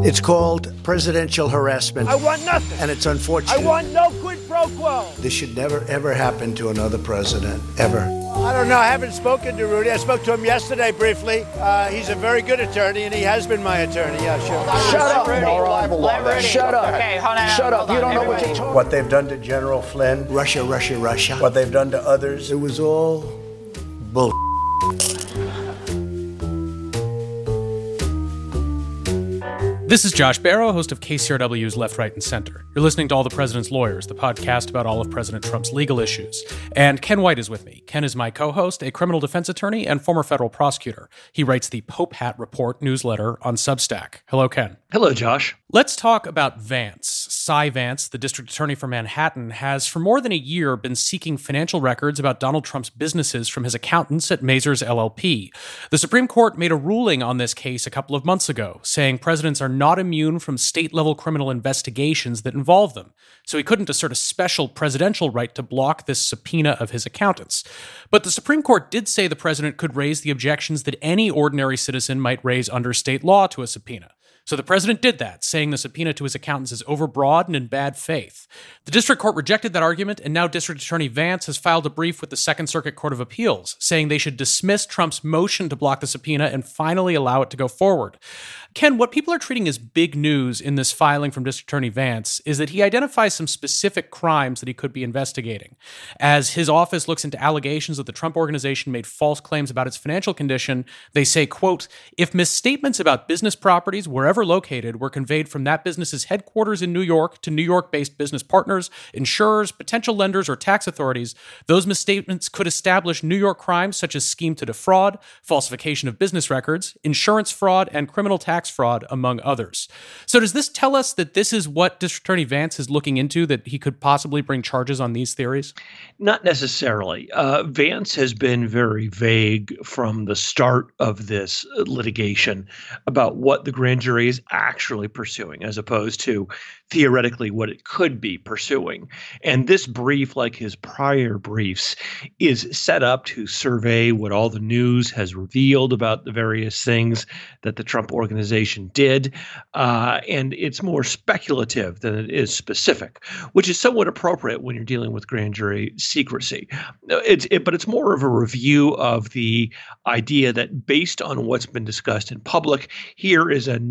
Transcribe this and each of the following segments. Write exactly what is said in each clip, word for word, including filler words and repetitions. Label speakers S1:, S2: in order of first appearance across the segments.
S1: It's called presidential harassment.
S2: I want nothing.
S1: And it's unfortunate.
S2: I want no quid pro quo.
S1: This should never, ever happen to another president, ever.
S2: I don't know. I haven't spoken to Rudy. I spoke to him yesterday briefly. Uh, he's a very good attorney, and he has been my attorney. Yeah, sure.
S3: Shut up, Rudy. Shut up.
S4: Okay, hold on.
S3: Shut up.
S4: Hold
S3: You don't
S4: on,
S3: know
S4: everybody.
S3: what you're talking.
S1: What they've done to General Flynn, Russia, Russia, Russia, what they've done to others, it was all bull.
S5: This is Josh Barro, host of K C R W's Left, Right, and Center. You're listening to All the President's Lawyers, the podcast about all of President Trump's legal issues. And Ken White is with me. Ken is my co-host, a criminal defense attorney and former federal prosecutor. He writes the Pope Hat Report newsletter on Substack. Hello, Ken.
S6: Hello, Josh. Let's
S5: talk about Vance. Cy Vance, the district attorney for Manhattan, has for more than a year been seeking financial records about Donald Trump's businesses from his accountants at Mazars L L P. The Supreme Court made a ruling on this case a couple of months ago, saying presidents are not immune from state-level criminal investigations that involve them, so he couldn't assert a special presidential right to block this subpoena of his accountants. But the Supreme Court did say the president could raise the objections that any ordinary citizen might raise under state law to a subpoena. So the president did that, saying the subpoena to his accountants is overbroad and in bad faith. The district court rejected that argument, and now District Attorney Vance has filed a brief with the Second Circuit Court of Appeals, saying they should dismiss Trump's motion to block the subpoena and finally allow it to go forward. Ken, what people are treating as big news in this filing from District Attorney Vance is that he identifies some specific crimes that he could be investigating. As his office looks into allegations that the Trump Organization made false claims about its financial condition, they say, quote, if misstatements about business properties, wherever located, were conveyed from that business's headquarters in New York to New York-based business partners, insurers, potential lenders, or tax authorities, those misstatements could establish New York crimes such as scheme to defraud, falsification of business records, insurance fraud, and criminal tax fraud, among others. So does this tell us that this is what District Attorney Vance is looking into, that he could possibly bring charges on these theories?
S6: Not necessarily. Uh, Vance has been very vague from the start of this litigation about what the grand jury is actually pursuing, as opposed to theoretically what it could be pursuing. And this brief, like his prior briefs, is set up to survey what all the news has revealed about the various things that the Trump Organization did. Uh, and it's more speculative than it is specific, which is somewhat appropriate when you're dealing with grand jury secrecy. It's, it, but it's more of a review of the idea that based on what's been discussed in public, here is a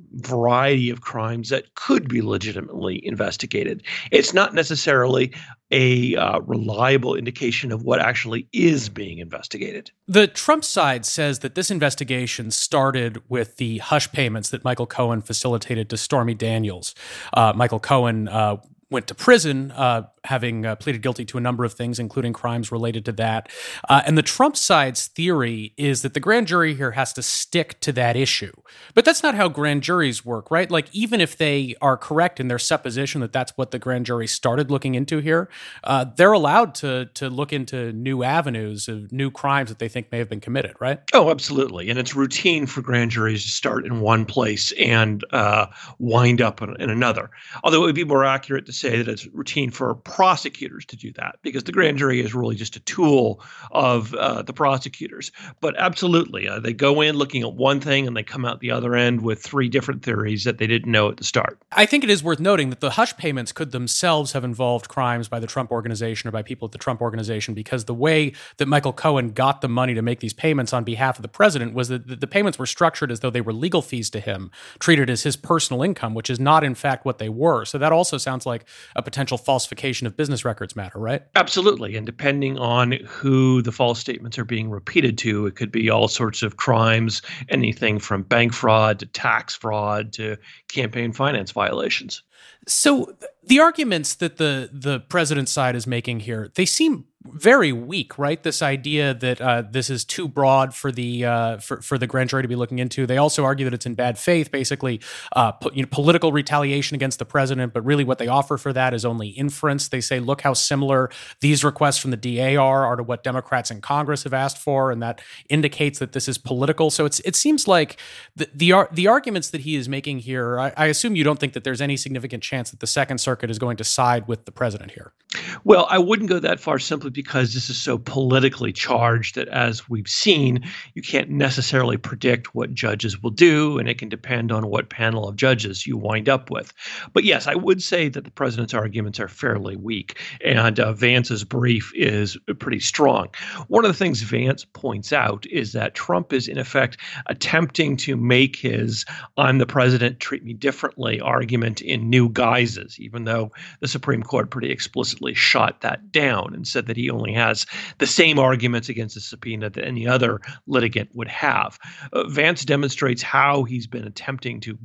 S6: variety of crimes that could be legitimately investigated. It's not necessarily a uh, reliable indication of what actually is being investigated.
S5: The Trump side says that this investigation started with the hush payments that Michael Cohen facilitated to Stormy Daniels. Uh, Michael Cohen uh, went to prison, uh, having uh, pleaded guilty to a number of things, including crimes related to that. Uh, and the Trump side's theory is that the grand jury here has to stick to that issue. But that's not how grand juries work, right? Like, even if they are correct in their supposition that that's what the grand jury started looking into here, uh, they're allowed to to look into new avenues of new crimes that they think may have been committed, right?
S6: Oh, absolutely. And it's routine for grand juries to start in one place and uh, wind up in, in another. Although it would be more accurate to say that it's routine for prosecutors to do that, because the grand jury is really just a tool of uh, the prosecutors. But absolutely, uh, they go in looking at one thing and they come out the other end with three different theories that they didn't know at the start.
S5: I think it is worth noting that the hush payments could themselves have involved crimes by the Trump Organization or by people at the Trump Organization, because the way that Michael Cohen got the money to make these payments on behalf of the president was that the payments were structured as though they were legal fees to him, treated as his personal income, which is not in fact what they were. So that also sounds like a potential falsification of business records matter, right?
S6: Absolutely. And depending on who the false statements are being repeated to, it could be all sorts of crimes, anything from bank fraud to tax fraud to campaign finance violations.
S5: So the arguments that the the president's side is making here, they seem very weak, right? This idea that uh, this is too broad for the uh, for for the grand jury to be looking into. They also argue that it's in bad faith, basically, uh, po- you know, political retaliation against the president. But really, what they offer for that is only inference. They say, look how similar these requests from the D A are are to what Democrats in Congress have asked for, and that indicates that this is political. So it's it seems like the the, the arguments that he is making here. I, I assume you don't think that there's any significant significant chance that the Second Circuit is going to side with the president here?
S6: Well, I wouldn't go that far simply because this is so politically charged that, as we've seen, you can't necessarily predict what judges will do, and it can depend on what panel of judges you wind up with. But yes, I would say that the president's arguments are fairly weak, and uh, Vance's brief is pretty strong. One of the things Vance points out is that Trump is, in effect, attempting to make his "I'm the president, treat me differently" argument in new guises, even though the Supreme Court pretty explicitly shot that down and said that he only has the same arguments against the subpoena that any other litigant would have. Uh, Vance demonstrates how he's been attempting to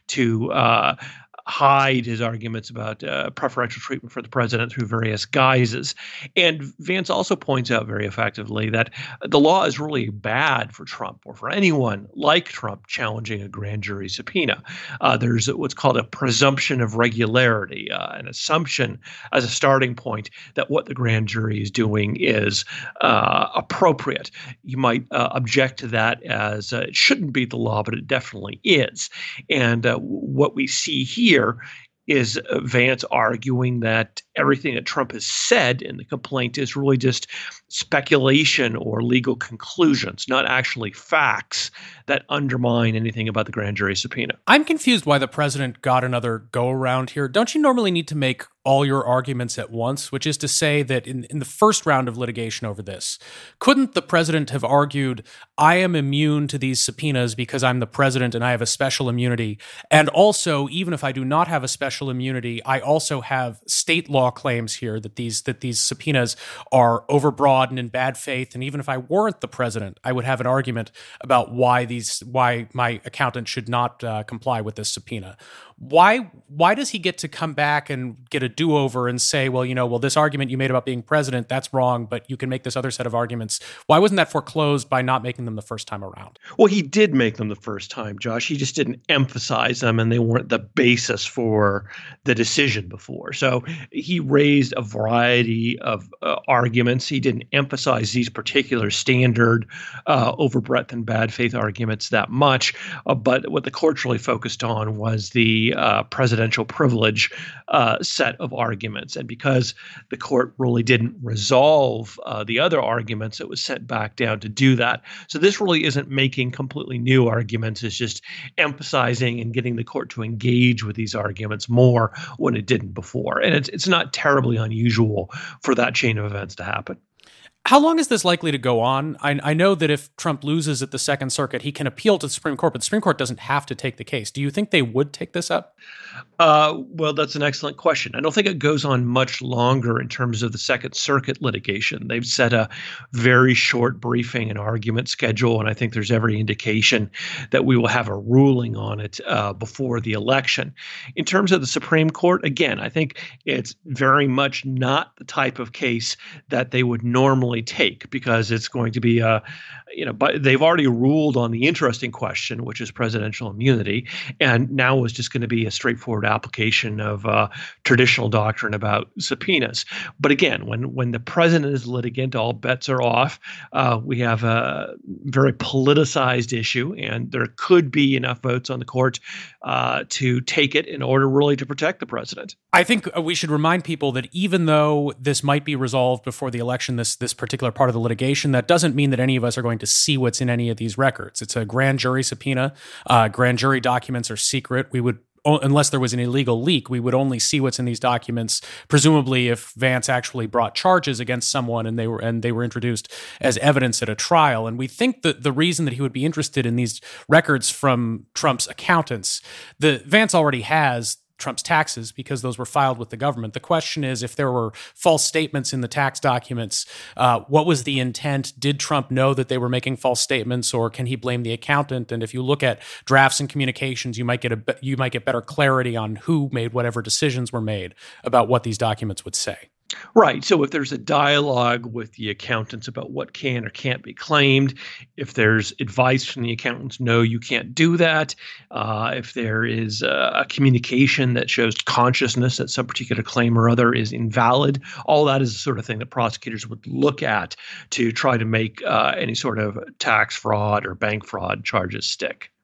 S6: to uh, hide his arguments about uh, preferential treatment for the president through various guises. And Vance also points out very effectively that the law is really bad for Trump or for anyone like Trump challenging a grand jury subpoena. Uh, there's what's called a presumption of regularity, uh, an assumption as a starting point that what the grand jury is doing is uh, appropriate. You might uh, object to that as uh, it shouldn't be the law, but it definitely is. And uh, what we see here is Vance arguing that everything that Trump has said in the complaint is really just speculation or legal conclusions, not actually facts that undermine anything about the grand jury subpoena.
S5: I'm confused why the president got another go-around here. Don't you normally need to make all your arguments at once, which is to say that in, in the first round of litigation over this, couldn't the president have argued, I am immune to these subpoenas because I'm the president and I have a special immunity, and also, even if I do not have a special immunity, I also have state law claims here that these that these subpoenas are overbroad and in bad faith, and even if I weren't the president, I would have an argument about why these why my accountant should not uh, comply with this subpoena. Why why does he get to come back and get a do-over and say, well, you know, well, this argument you made about being president, that's wrong, but you can make this other set of arguments? Why wasn't that foreclosed by not making them the first time around?
S6: Well, he did make them the first time, Josh. He just didn't emphasize them, and they weren't the basis for the decision before. So he raised a variety of uh, arguments. He didn't emphasize these particular standard uh, overbreadth and bad faith arguments that much. Uh, but what the courts really focused on was the uh, presidential privilege uh, set of arguments. And because the court really didn't resolve uh, the other arguments, it was sent back down to do that. So this really isn't making completely new arguments. It's just emphasizing and getting the court to engage with these arguments more when it didn't before. And it's it's not terribly unusual for that chain of events to happen.
S5: How long is this likely to go on? I, I know that if Trump loses at the Second Circuit, he can appeal to the Supreme Court, but the Supreme Court doesn't have to take the case. Do you think they would take this up?
S6: Uh, well, that's an excellent question. I don't think it goes on much longer in terms of the Second Circuit litigation. They've set a very short briefing and argument schedule, and I think there's every indication that we will have a ruling on it uh, before the election. In terms of the Supreme Court, again, I think it's very much not the type of case that they would normally take, because it's going to be a, you know, but they've already ruled on the interesting question, which is presidential immunity, and now it's just going to be a straightforward application of uh, traditional doctrine about subpoenas. But again, when when the president is litigant, all bets are off. Uh, we have a very politicized issue, and there could be enough votes on the court uh, to take it in order really to protect the president.
S5: I think we should remind people that even though this might be resolved before the election, this this particular part of the litigation, that doesn't mean that any of us are going to see what's in any of these records. It's a grand jury subpoena. Uh, grand jury documents are secret. We would, unless there was an illegal leak, we would only see what's in these documents, presumably if Vance actually brought charges against someone and they were and they were introduced as evidence at a trial. And we think that the reason that he would be interested in these records from Trump's accountants, the Vance already has Trump's taxes because those were filed with the government. The question is, if there were false statements in the tax documents, uh, what was the intent? Did Trump know that they were making false statements, or can he blame the accountant? And if you look at drafts and communications, you might get a you might get better clarity on who made whatever decisions were made about what these documents would say.
S6: Right. So if there's a dialogue with the accountants about what can or can't be claimed, if there's advice from the accountants, no, you can't do that. Uh, if there is a, a communication that shows consciousness that some particular claim or other is invalid, all that is the sort of thing that prosecutors would look at to try to make uh, any sort of tax fraud or bank fraud charges stick.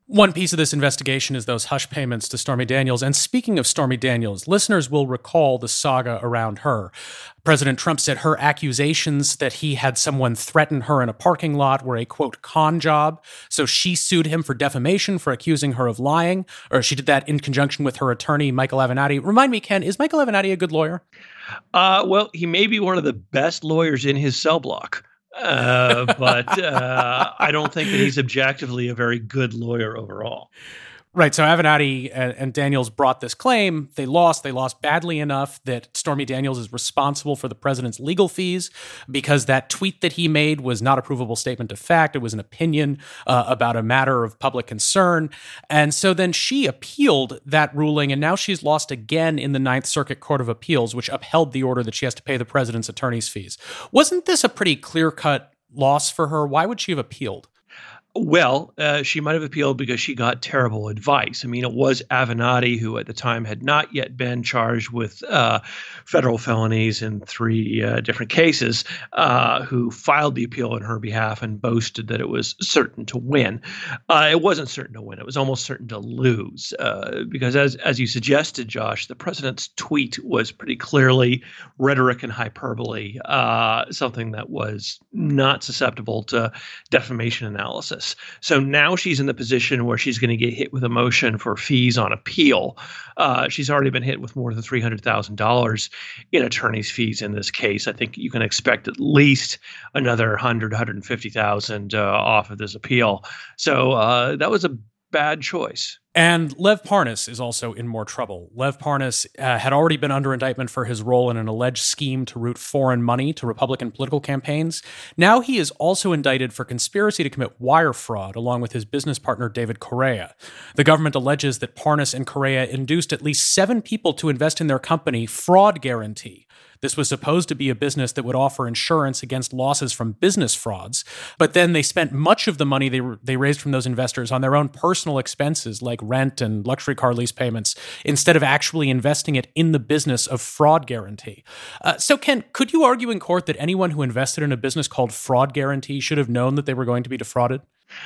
S5: One piece of this investigation is those hush payments to Stormy Daniels. And speaking of Stormy Daniels, listeners will recall the saga around her. President Trump said her accusations that he had someone threaten her in a parking lot were a, quote, con job. So she sued him for defamation for accusing her of lying, or she did that in conjunction with her attorney, Michael Avenatti. Remind me, Ken, is Michael Avenatti a good lawyer?
S6: Uh, well, he may be one of the best lawyers in his cell block. uh, but uh, I don't think that he's objectively a very good lawyer overall.
S5: Right. So Avenatti and, and Daniels brought this claim. They lost. They lost badly enough that Stormy Daniels is responsible for the president's legal fees because that tweet that he made was not a provable statement of fact. It was an opinion uh, about a matter of public concern. And so then she appealed that ruling, and now she's lost again in the Ninth Circuit Court of Appeals, which upheld the order that she has to pay the president's attorney's fees. Wasn't this a pretty clear-cut loss for her? Why would she have appealed?
S6: Well, uh, she might have appealed because she got terrible advice. I mean, it was Avenatti, who at the time had not yet been charged with uh, federal felonies in three uh, different cases, uh, who filed the appeal on her behalf and boasted that it was certain to win. Uh, it wasn't certain to win. It was almost certain to lose uh, because, as as you suggested, Josh, the president's tweet was pretty clearly rhetoric and hyperbole, uh, something that was not susceptible to defamation analysis. So now she's in the position where she's going to get hit with a motion for fees on appeal. Uh, she's already been hit with more than three hundred thousand dollars in attorney's fees in this case. I think you can expect at least another one hundred thousand dollars, one hundred fifty thousand dollars uh, off of this appeal. So uh, that was a bad choice.
S5: And Lev Parnas is also in more trouble. Lev Parnas uh, had already been under indictment for his role in an alleged scheme to route foreign money to Republican political campaigns. Now he is also indicted for conspiracy to commit wire fraud along with his business partner, David Correa. The government alleges that Parnas and Correa induced at least seven people to invest in their company, Fraud Guarantee. This was supposed to be a business that would offer insurance against losses from business frauds, but then they spent much of the money they they raised from those investors on their own personal expenses like rent and luxury car lease payments, instead of actually investing it in the business of Fraud Guarantee. Uh, so, Ken, could you argue in court that anyone who invested in a business called Fraud Guarantee should have known that they were going to be defrauded?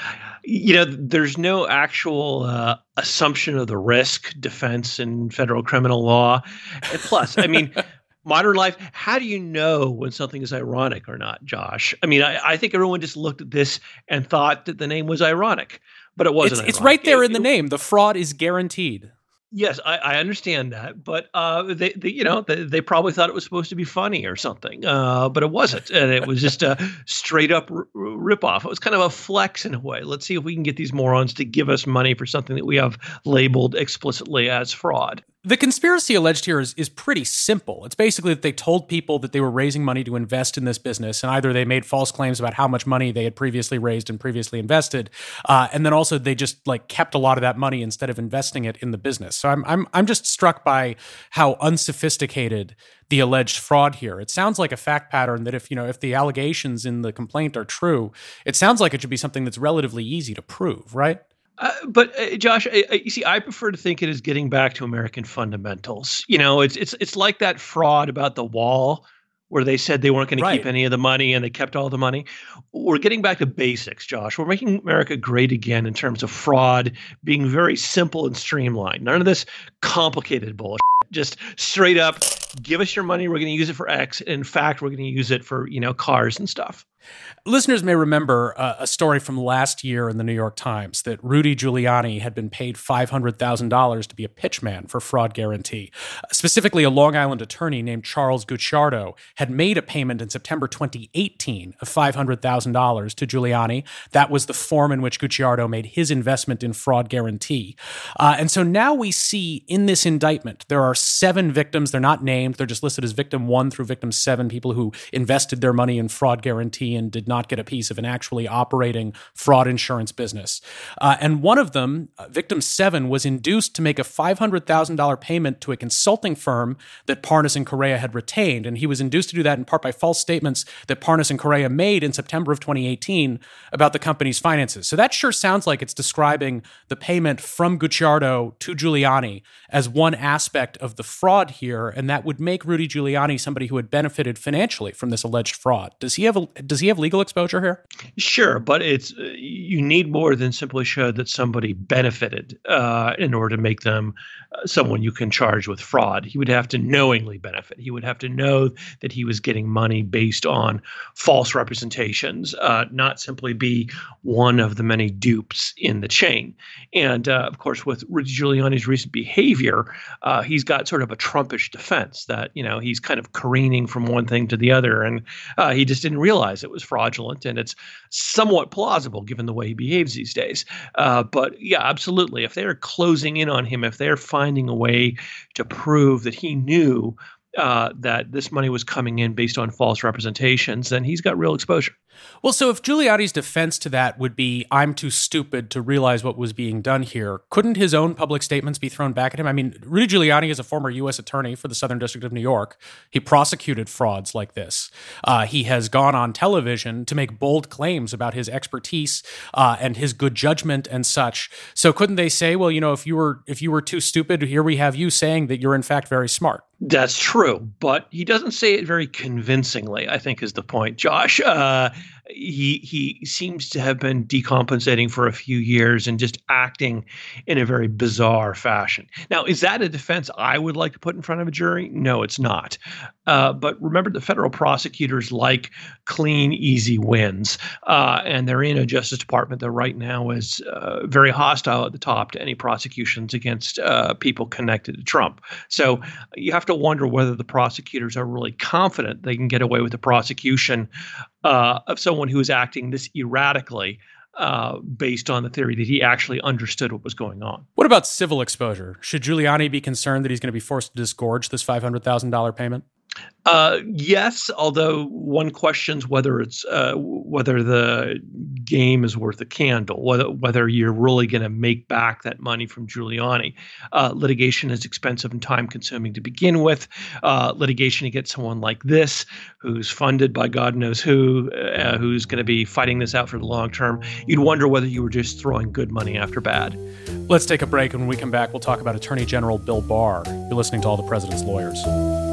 S6: You know, there's no actual uh, assumption of the risk defense in federal criminal law. And plus, I mean, modern life, how do you know when something is ironic or not, Josh? I mean, I, I think everyone just looked at this and thought that the name was ironic, but it wasn't.
S5: It's, it's
S6: ironic.
S5: right there
S6: it,
S5: in the
S6: it,
S5: name. The fraud is guaranteed.
S6: Yes, I, I understand that, but uh, they, they, you know, they, they probably thought it was supposed to be funny or something, uh, but it wasn't, and it was just a straight up r- r- ripoff. It was kind of a flex in a way. Let's see if we can get these morons to give us money for something that we have labeled explicitly as fraud.
S5: The conspiracy alleged here is, is pretty simple. It's basically that they told people that they were raising money to invest in this business, and either they made false claims about how much money they had previously raised and previously invested, uh, and then also they just like kept a lot of that money instead of investing it in the business. So I'm I'm I'm just struck by how unsophisticated the alleged fraud here. It sounds like a fact pattern that if you know if the allegations in the complaint are true, it sounds like it should be something that's relatively easy to prove, right?
S6: Uh, but uh, Josh, uh, you see, I prefer to think it is getting back to American fundamentals. You know, it's it's it's like that fraud about the wall where they said they weren't going
S5: right.
S6: to keep any of the money and they kept all the money. We're getting back to basics, Josh. We're making America great again in terms of fraud being very simple and streamlined. None of this complicated bullshit. Just straight up, give us your money. We're going to use it for X. In fact, we're going to use it for, you know, cars and stuff.
S5: Listeners may remember uh, a story from last year in the New York Times that Rudy Giuliani had been paid five hundred thousand dollars to be a pitchman for Fraud Guarantee. Uh, specifically, a Long Island attorney named Charles Gucciardo had made a payment in September twenty eighteen of five hundred thousand dollars to Giuliani. That was the form in which Gucciardo made his investment in Fraud Guarantee. Uh, and so now we see in this indictment, there are seven victims. They're not named. They're just listed as victim one through victim seven, people who invested their money in Fraud Guarantee and did not get a piece of an actually operating fraud insurance business. Uh, and one of them, uh, victim seven, was induced to make a five hundred thousand dollars payment to a consulting firm that Parnas and Correa had retained. And he was induced to do that in part by false statements that Parnas and Correa made in September of twenty eighteen about the company's finances. So that sure sounds like it's describing the payment from Gucciardo to Giuliani as one aspect of the fraud here. And that would would make Rudy Giuliani somebody who had benefited financially from this alleged fraud. Does he have a, does he have legal exposure here?
S6: Sure, but it's you need more than simply show that somebody benefited uh, in order to make them uh, someone you can charge with fraud. He would have to knowingly benefit. He would have to know that he was getting money based on false representations, uh, not simply be one of the many dupes in the chain. And uh, of course, with Rudy Giuliani's recent behavior, uh, he's got sort of a Trumpish defense that, you know, he's kind of careening from one thing to the other. And uh, he just didn't realize it was fraudulent. And it's somewhat plausible given the way he behaves these days. Uh, but yeah, absolutely. If they're closing in on him, if they're finding a way to prove that he knew uh, that this money was coming in based on false representations, then he's got real exposure.
S5: Well, so if Giuliani's defense to that would be, I'm too stupid to realize what was being done here, couldn't his own public statements be thrown back at him? I mean, Rudy Giuliani is a former U S attorney for the Southern District of New York. He prosecuted frauds like this. Uh, he has gone on television to make bold claims about his expertise uh, and his good judgment and such. So couldn't they say, well, you know, if you were if you were too stupid, here we have you saying that you're in fact very smart?
S6: That's true, but he doesn't say it very convincingly, I think is the point, Josh. Uh, he he seems to have been decompensating for a few years and just acting in a very bizarre fashion. Now, is that a defense I would like to put in front of a jury? No, it's not. Uh, but remember, the federal prosecutors like clean, easy wins, uh, and they're in a Justice Department that right now is uh, very hostile at the top to any prosecutions against uh, people connected to Trump. So you have to wonder whether the prosecutors are really confident they can get away with the prosecution uh, of someone who is acting this erratically uh, based on the theory that he actually understood what was going on.
S5: What about civil exposure? Should Giuliani be concerned that he's going to be forced to disgorge this five hundred thousand dollars payment?
S6: Uh, yes, although one questions whether it's uh, whether the game is worth a candle, whether whether you're really going to make back that money from Giuliani. Uh, litigation is expensive and time consuming to begin with. Uh, litigation to get someone like this, who's funded by God knows who, uh, who's going to be fighting this out for the long term, you'd wonder whether you were just throwing good money after bad.
S5: Let's take a break, and when we come back, we'll talk about Attorney General Bill Barr. You're listening to All the President's Lawyers.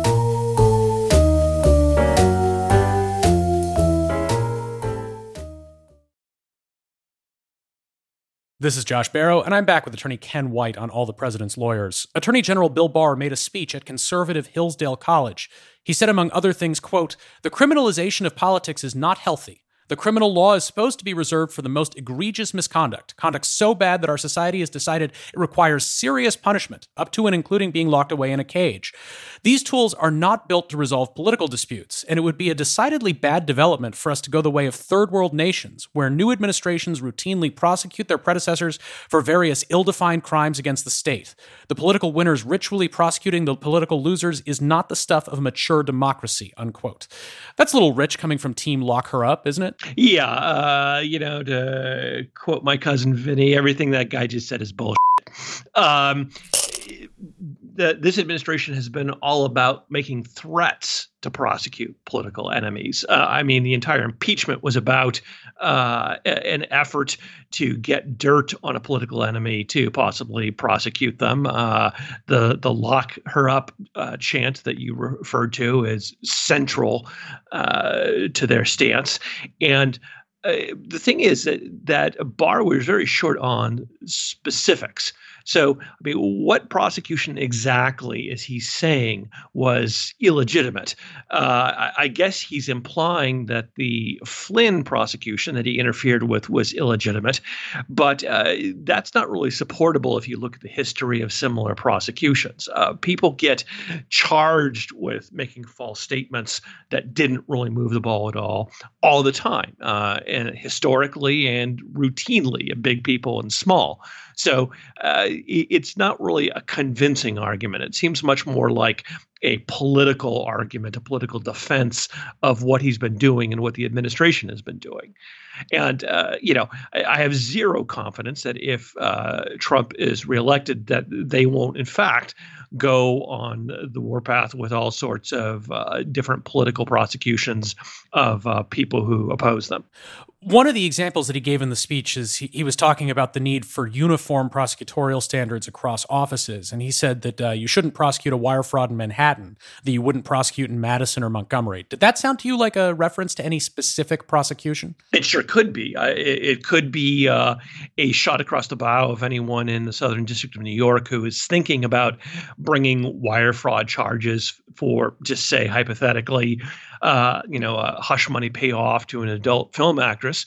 S5: This is Josh Barrow, and I'm back with Attorney Ken White on All the President's Lawyers. Attorney General Bill Barr made a speech at conservative Hillsdale College. He said, among other things, quote, "The criminalization of politics is not healthy. The criminal law is supposed to be reserved for the most egregious misconduct, conduct so bad that our society has decided it requires serious punishment, up to and including being locked away in a cage. These tools are not built to resolve political disputes, and it would be a decidedly bad development for us to go the way of third world nations, where new administrations routinely prosecute their predecessors for various ill-defined crimes against the state. The political winners ritually prosecuting the political losers is not the stuff of mature democracy," unquote. That's a little rich coming from Team Lock Her Up, isn't it?
S6: Yeah, uh, you know, to quote my cousin Vinny, everything that guy just said is bullshit. Um, the, this administration has been all about making threats to prosecute political enemies. Uh, I mean, the entire impeachment was about uh, an effort to get dirt on a political enemy to possibly prosecute them. Uh, the the lock her up uh, chant that you referred to is central uh, to their stance. And uh, the thing is that, that Barr was very short on specifics. So, I mean, what prosecution exactly is he saying was illegitimate? Uh, I, I guess he's implying that the Flynn prosecution that he interfered with was illegitimate, but uh, that's not really supportable if you look at the history of similar prosecutions. Uh, people get charged with making false statements that didn't really move the ball at all, all the time, uh, and historically and routinely, big people and small. So uh, it's not really a convincing argument. It seems much more like a political argument, a political defense of what he's been doing and what the administration has been doing. And, uh, you know, I, I have zero confidence that if uh, Trump is reelected, that they won't, in fact, go on the warpath with all sorts of uh, different political prosecutions of uh, people who oppose them.
S5: One of the examples that he gave in the speech is he, he was talking about the need for uniform prosecutorial standards across offices. And he said that uh, you shouldn't prosecute a wire fraud in Manhattan Manhattan that you wouldn't prosecute in Madison or Montgomery. Did that sound to you like a reference to any specific prosecution?
S6: It sure could be. Uh, it, it could be uh, a shot across the bow of anyone in the Southern District of New York who is thinking about bringing wire fraud charges for, just say, hypothetically, uh, you know, a hush money payoff to an adult film actress.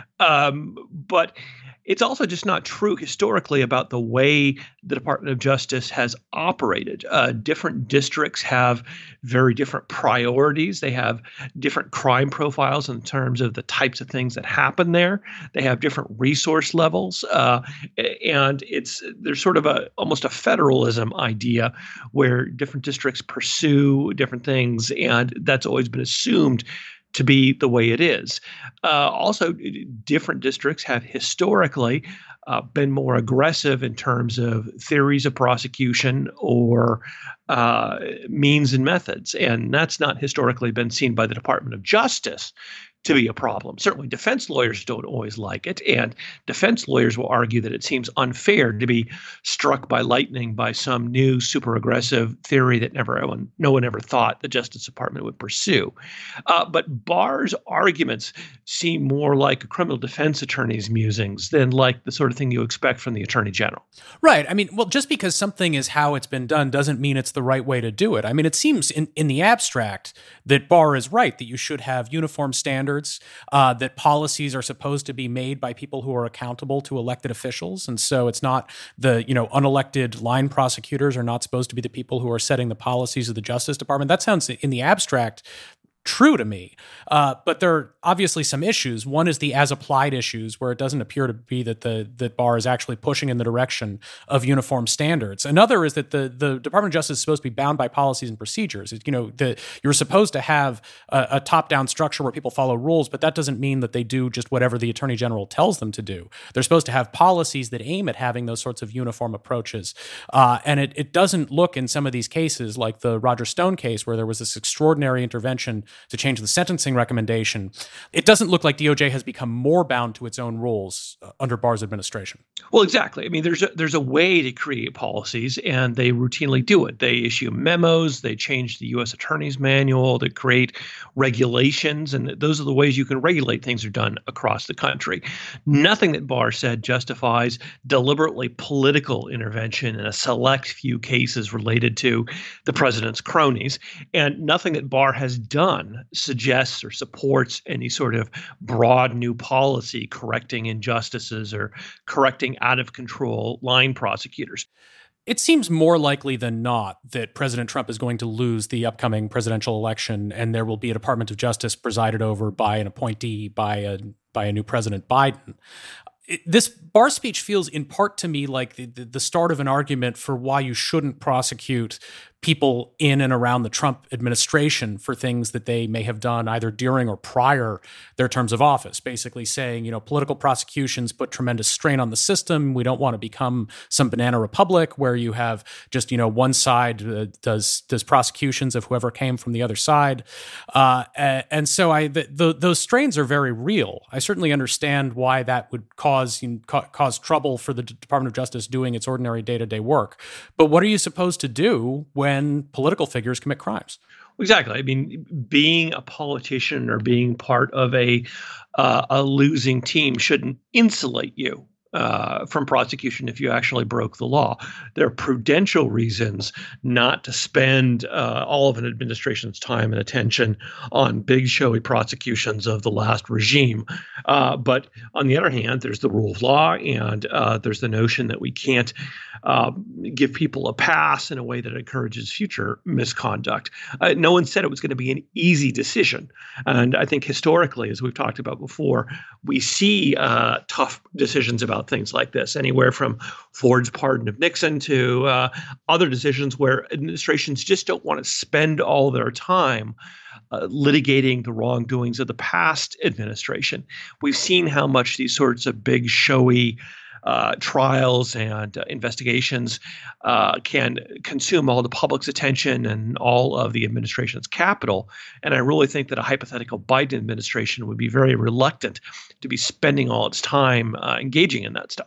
S6: Um, but it's also just not true historically about the way the Department of Justice has operated. Uh, different districts have very different priorities. They have different crime profiles in terms of the types of things that happen there. They have different resource levels, uh, and it's there's sort of a almost a federalism idea where different districts pursue different things, and that's always been assumed to be the way it is. Uh, also, different districts have historically uh, been more aggressive in terms of theories of prosecution or uh, means and methods. And that's not historically been seen by the Department of Justice to be a problem. Certainly defense lawyers don't always like it, and defense lawyers will argue that it seems unfair to be struck by lightning by some new super aggressive theory that never no one ever thought the Justice Department would pursue. Uh, but Barr's arguments seem more like a criminal defense attorney's musings than like the sort of thing you expect from the Attorney General.
S5: Right. I mean, well, just because something is how it's been done doesn't mean it's the right way to do it. I mean, it seems in, in the abstract that Barr is right, that you should have uniform standards, uh, that policies are supposed to be made by people who are accountable to elected officials. And so it's not the, you know, unelected line prosecutors are not supposed to be the people who are setting the policies of the Justice Department. That sounds in the abstract true to me. Uh, but there are obviously some issues. One is the as-applied issues, where it doesn't appear to be that the that Barr is actually pushing in the direction of uniform standards. Another is that the, the Department of Justice is supposed to be bound by policies and procedures. You know, the, you're supposed to have a, a top-down structure where people follow rules, but that doesn't mean that they do just whatever the Attorney General tells them to do. They're supposed to have policies that aim at having those sorts of uniform approaches. Uh, and it, it doesn't look in some of these cases, like the Roger Stone case, where there was this extraordinary intervention to change the sentencing recommendation. It doesn't look like D O J has become more bound to its own rules uh, under Barr's administration.
S6: Well, exactly. I mean, there's a, there's a way to create policies, and they routinely do it. They issue memos, they change the U S Attorney's Manual, they create regulations, and those are the ways you can regulate things are done across the country. Nothing that Barr said justifies deliberately political intervention in a select few cases related to the president's cronies, and nothing that Barr has done suggests or supports any sort of broad new policy correcting injustices or correcting out of control line prosecutors.
S5: It seems more likely than not that President Trump is going to lose the upcoming presidential election, and there will be a Department of Justice presided over by an appointee by a by a new President Biden. It, this Barr speech feels in part to me like the, the start of an argument for why you shouldn't prosecute people in and around the Trump administration for things that they may have done either during or prior their terms of office, basically saying, you know, political prosecutions put tremendous strain on the system. We don't want to become some banana republic where you have just, you know, one side uh, does does prosecutions of whoever came from the other side. Uh, and so I the, the, those strains are very real. I certainly understand why that would cause, you know, ca- cause trouble for the Department of Justice doing its ordinary day-to-day work. But what are you supposed to do when political figures commit crimes?
S6: Exactly. I mean, being a politician or being part of a uh, a losing team shouldn't insulate you uh, from prosecution if you actually broke the law. There are prudential reasons not to spend uh, all of an administration's time and attention on big, showy prosecutions of the last regime. Uh, but on the other hand, there's the rule of law, and uh, there's the notion that we can't uh, give people a pass in a way that encourages future misconduct. Uh, no one said it was going to be an easy decision. And I think historically, as we've talked about before, we see uh, tough decisions about things like this, anywhere from Ford's pardon of Nixon to uh, other decisions where administrations just don't want to spend all their time Uh, litigating the wrongdoings of the past administration. We've seen how much these sorts of big, showy uh, trials and uh, investigations uh, can consume all the public's attention and all of the administration's capital. And I really think that a hypothetical Biden administration would be very reluctant to be spending all its time uh, engaging in that stuff.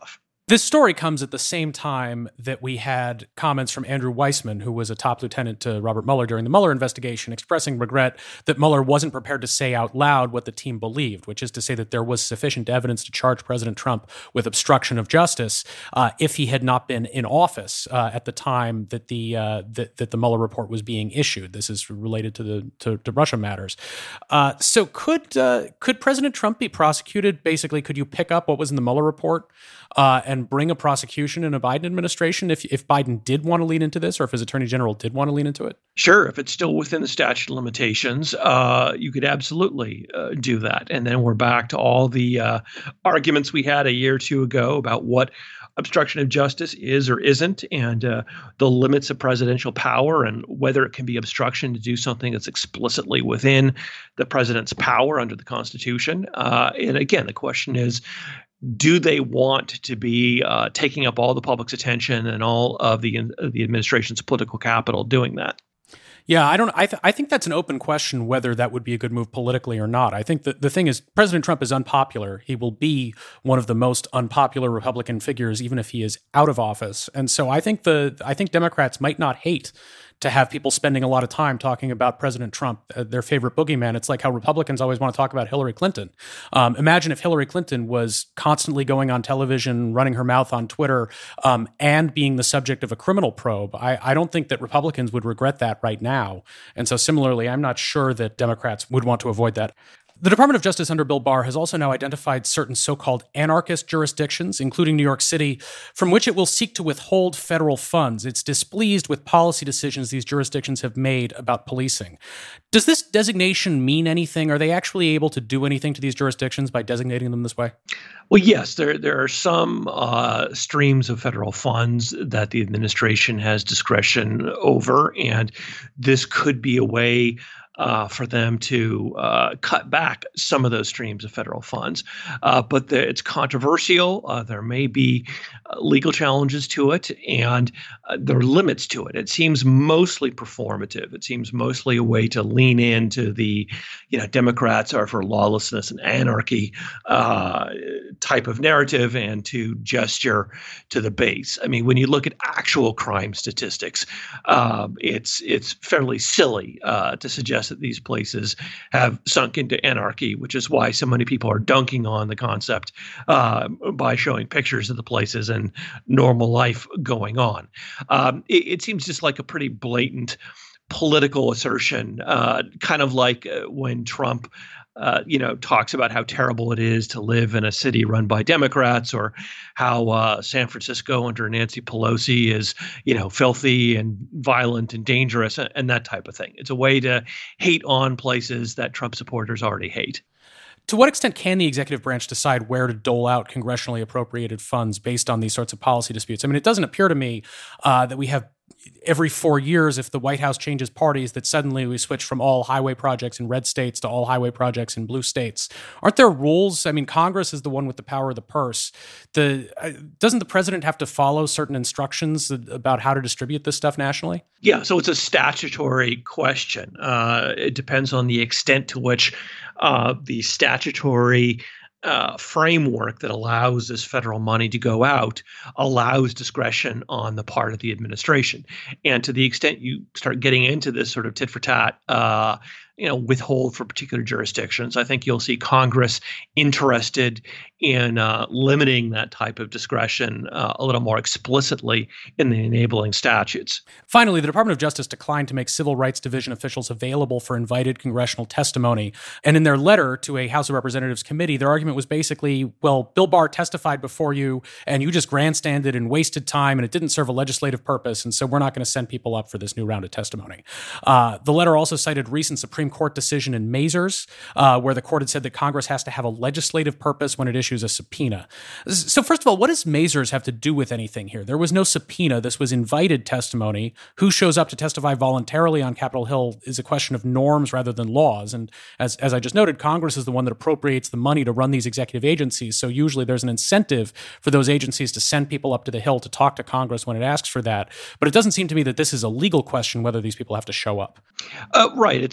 S5: This story comes at the same time that we had comments from Andrew Weissman, who was a top lieutenant to Robert Mueller during the Mueller investigation, expressing regret that Mueller wasn't prepared to say out loud what the team believed, which is to say that there was sufficient evidence to charge President Trump with obstruction of justice uh, if he had not been in office uh, at the time that the uh, that, that the Mueller report was being issued. This is related to the to, to Russia matters. Uh, so could uh, could President Trump be prosecuted? Basically, could you pick up what was in the Mueller report uh, and bring a prosecution in a Biden administration if if Biden did want to lean into this, or if his attorney general did want to lean into it?
S6: Sure. If it's still within the statute of limitations, uh, you could absolutely uh, do that. And then we're back to all the uh, arguments we had a year or two ago about what obstruction of justice is or isn't, and uh, the limits of presidential power, and whether it can be obstruction to do something that's explicitly within the president's power under the Constitution. Uh, and again, the question is, do they want to be uh, taking up all the public's attention and all of the uh, the administration's political capital doing that?
S5: Yeah, I don't. I, th- I think that's an open question whether that would be a good move politically or not. I think that the thing is, President Trump is unpopular. He will be one of the most unpopular Republican figures, even if he is out of office. And so I think the I think Democrats might not hate to have people spending a lot of time talking about President Trump, uh, their favorite boogeyman. It's like how Republicans always want to talk about Hillary Clinton. Um, imagine if Hillary Clinton was constantly going on television, running her mouth on Twitter, um, and being the subject of a criminal probe. I, I don't think that Republicans would regret that right now. And so similarly, I'm not sure that Democrats would want to avoid that. The Department of Justice under Bill Barr has also now identified certain so-called anarchist jurisdictions, including New York City, from which it will seek to withhold federal funds. It's displeased with policy decisions these jurisdictions have made about policing. Does this designation mean anything? Are they actually able to do anything to these jurisdictions by designating them this way?
S6: Well, yes, there there are some uh, streams of federal funds that the administration has discretion over, and this could be a way Uh, for them to uh, cut back some of those streams of federal funds. Uh, but the, it's controversial. Uh, there may be uh, legal challenges to it, and uh, there are limits to it. It seems mostly performative. It seems mostly a way to lean into the, you know, Democrats are for lawlessness and anarchy uh, type of narrative, and to gesture to the base. I mean, when you look at actual crime statistics, uh, it's it's fairly silly uh, to suggest that these places have sunk into anarchy, which is why so many people are dunking on the concept uh, by showing pictures of the places and normal life going on. Um, it, it seems just like a pretty blatant political assertion, uh, kind of like uh, when Trump Uh, you know, talks about how terrible it is to live in a city run by Democrats, or how uh, San Francisco under Nancy Pelosi is, you know, filthy and violent and dangerous, and, and that type of thing. It's a way to hate on places that Trump supporters already hate.
S5: To what extent can the executive branch decide where to dole out congressionally appropriated funds based on these sorts of policy disputes? I mean, it doesn't appear to me uh, that we have every four years, if the White House changes parties, that suddenly we switch from all highway projects in red states to all highway projects in blue states. Aren't there rules? I mean, Congress is the one with the power of the purse. The uh, doesn't the president have to follow certain instructions about how to distribute this stuff nationally?
S6: Yeah, so it's a statutory question. Uh, it depends on the extent to which uh, the statutory Uh, framework that allows this federal money to go out allows discretion on the part of the administration. And to the extent you start getting into this sort of tit for tat, uh, you know, withhold for particular jurisdictions, I think you'll see Congress interested in uh, limiting that type of discretion uh, a little more explicitly in the enabling statutes.
S5: Finally, the Department of Justice declined to make Civil Rights Division officials available for invited congressional testimony. And in their letter to a House of Representatives committee, their argument was basically, well, Bill Barr testified before you, and you just grandstanded and wasted time, and it didn't serve a legislative purpose, and so we're not going to send people up for this new round of testimony. Uh, the letter also cited recent Supreme Court decision in Mazars, uh, where the court had said that Congress has to have a legislative purpose when it issues a subpoena. So first of all, what does Mazars have to do with anything here? There was no subpoena. This was invited testimony. Who shows up to testify voluntarily on Capitol Hill is a question of norms rather than laws. And as, as I just noted, Congress is the one that appropriates the money to run these executive agencies. So usually there's an incentive for those agencies to send people up to the Hill to talk to Congress when it asks for that. But it doesn't seem to me that this is a legal question whether these people have to show up.
S6: Uh, right. It's not.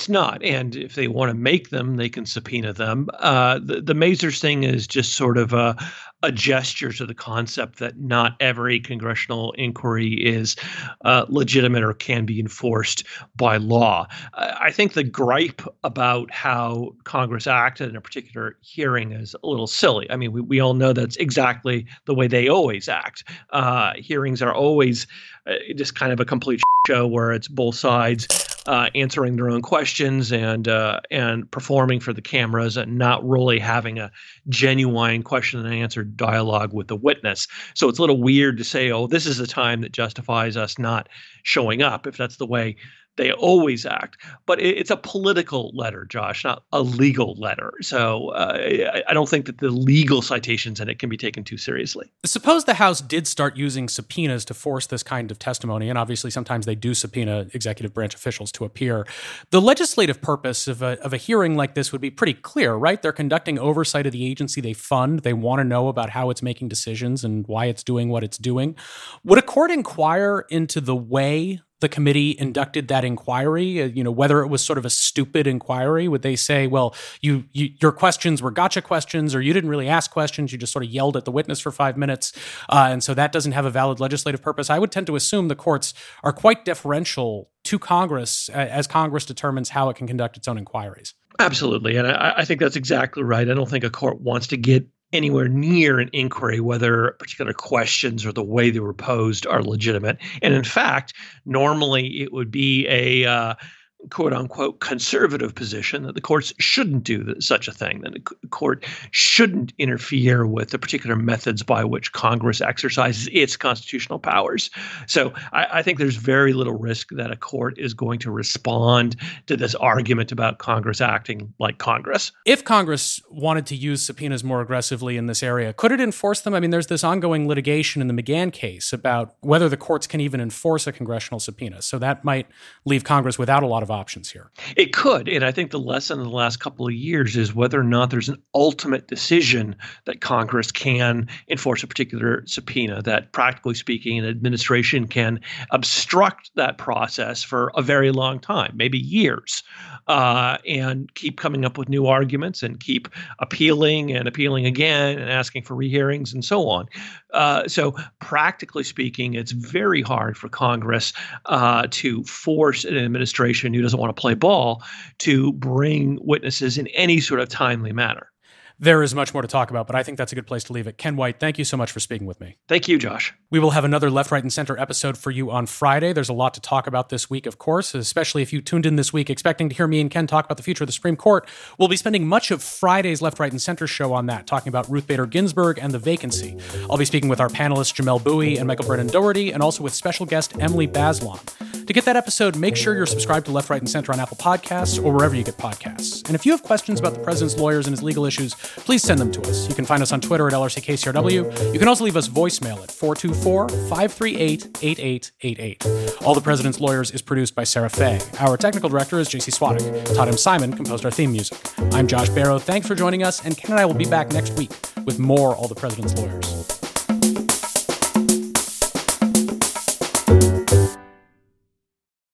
S6: and if they want to make them, they can subpoena them. Uh, the, the Mazars thing is just sort of a, a gesture to the concept that not every congressional inquiry is uh, legitimate or can be enforced by law. I think the gripe about how Congress acted in a particular hearing is a little silly. I mean, we, we all know that's exactly the way they always act. Uh, hearings are always uh, just kind of a complete show where it's both sides uh, answering their own questions and uh, and performing for the cameras and not really having a genuine question and answer dialogue with the witness. So it's a little weird to say, oh, this is a time that justifies us not showing up, if that's the way they always act. But it's a political letter, Josh, not a legal letter. So uh, I don't think that the legal citations in it can be taken too seriously.
S5: Suppose the House did start using subpoenas to force this kind of testimony, and obviously sometimes they do subpoena executive branch officials to appear. The legislative purpose of a, of a hearing like this would be pretty clear, right? They're conducting oversight of the agency they fund. They want to know about how it's making decisions and why it's doing what it's doing. Would a court inquire into the way the committee inducted that inquiry, you know, whether it was sort of a stupid inquiry? Would they say, well, you, you your questions were gotcha questions, or you didn't really ask questions, you just sort of yelled at the witness for five minutes, uh, and so that doesn't have a valid legislative purpose? I would tend to assume the courts are quite deferential to Congress as Congress determines how it can conduct its own inquiries.
S6: Absolutely, and I, I think that's exactly right. I don't think a court wants to get anywhere near an inquiry whether particular questions or the way they were posed are legitimate. And in fact, normally it would be a uh, quote unquote conservative position that the courts shouldn't do such a thing, that the court shouldn't interfere with the particular methods by which Congress exercises its constitutional powers. So I, I think there's very little risk that a court is going to respond to this argument about Congress acting like Congress.
S5: If Congress wanted to use subpoenas more aggressively in this area, could it enforce them? I mean, there's this ongoing litigation in the McGahn case about whether the courts can even enforce a congressional subpoena. So that might leave Congress without a lot of options here.
S6: It could. And I think the lesson in the last couple of years is whether or not there's an ultimate decision that Congress can enforce a particular subpoena, that practically speaking, an administration can obstruct that process for a very long time, maybe years, uh, and keep coming up with new arguments and keep appealing and appealing again and asking for rehearings and so on. Uh, so practically speaking, it's very hard for Congress uh, to force an administration who doesn't want to play ball to bring witnesses in any sort of timely manner.
S5: There is much more to talk about, but I think that's a good place to leave it. Ken White, thank you so much for speaking with me.
S6: Thank you, Josh.
S5: We will have another Left, Right, and Center episode for you on Friday. There's a lot to talk about this week, of course, especially if you tuned in this week expecting to hear me and Ken talk about the future of the Supreme Court. We'll be spending much of Friday's Left, Right, and Center show on that, talking about Ruth Bader Ginsburg and the vacancy. I'll be speaking with our panelists Jamelle Bouie and Michael Brennan Doherty, and also with special guest Emily Bazelon. To get that episode, make sure you're subscribed to Left, Right, and Center on Apple Podcasts or wherever you get podcasts. And if you have questions about the president's lawyers and his legal issues, please send them to us. You can find us on Twitter at L R C K C R W. You can also leave us voicemail at four two four, five three eight, eight eight eight eight. All the President's Lawyers is produced by Sarah Fay. Our technical director is J C Swadek. Todd M. Simon composed our theme music. I'm Josh Barrow. Thanks for joining us, and Ken and I will be back next week with more All the President's Lawyers.